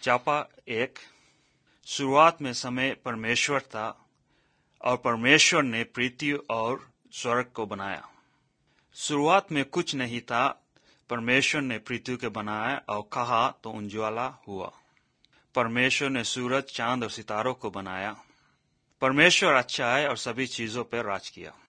चापा 1। शुरुआत में समय परमेश्वर था और परमेश्वर ने पृथ्वी और स्वर्ग को बनाया। शुरुआत में कुछ नहीं था, परमेश्वर ने पृथ्वी को बनाया और कहा तो उज्ज्वला हुआ। परमेश्वर ने सूरज, चांद और सितारों को बनाया। परमेश्वर अच्छा है और सभी चीजों पर राज किया।